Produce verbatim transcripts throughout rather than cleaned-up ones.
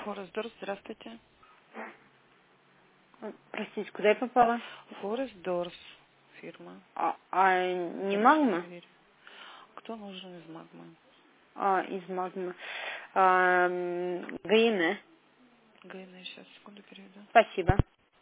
Форестдорс, здравствуйте. Простите, куда я попала? Форестдорс, фирма. А, а не Запасные магма? двери. Кто нужен из магмы? А, из магмы. А, м, ГИН. Гайна, сейчас, секунду переведу. Спасибо.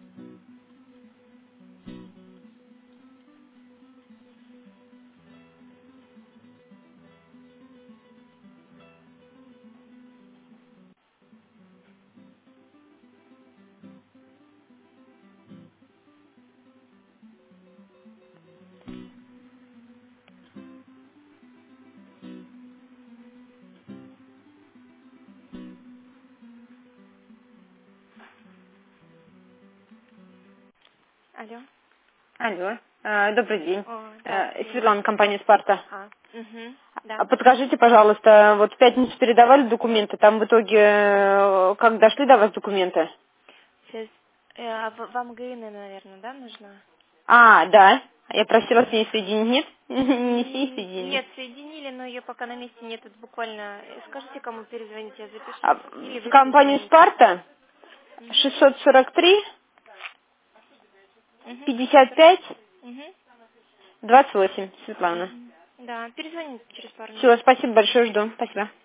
Алло. Алло. А, добрый день. О, Э, здравствуйте. Светлана, компания «Спарта». А, угу, да. А подскажите, пожалуйста, вот в пятницу передавали документы, там в итоге э, как дошли до вас документы? Сейчас, э, а в- вам ГИН, наверное, да, нужна? А, да. Я просила с ней соединить. Нет? Не с ней М, соединили. Нет, соединили, но ее пока на месте нет. Это буквально... э, Скажите, кому перезвонить, я А, запишу. Или в вы компанию перезвоните. «Спарта» Угу, шестьсот сорок три угу, пятьдесят пять угу, двадцать восемь. Светлана. угу. Да, перезвоните через пару Все, минут. спасибо большое, жду. Спасибо.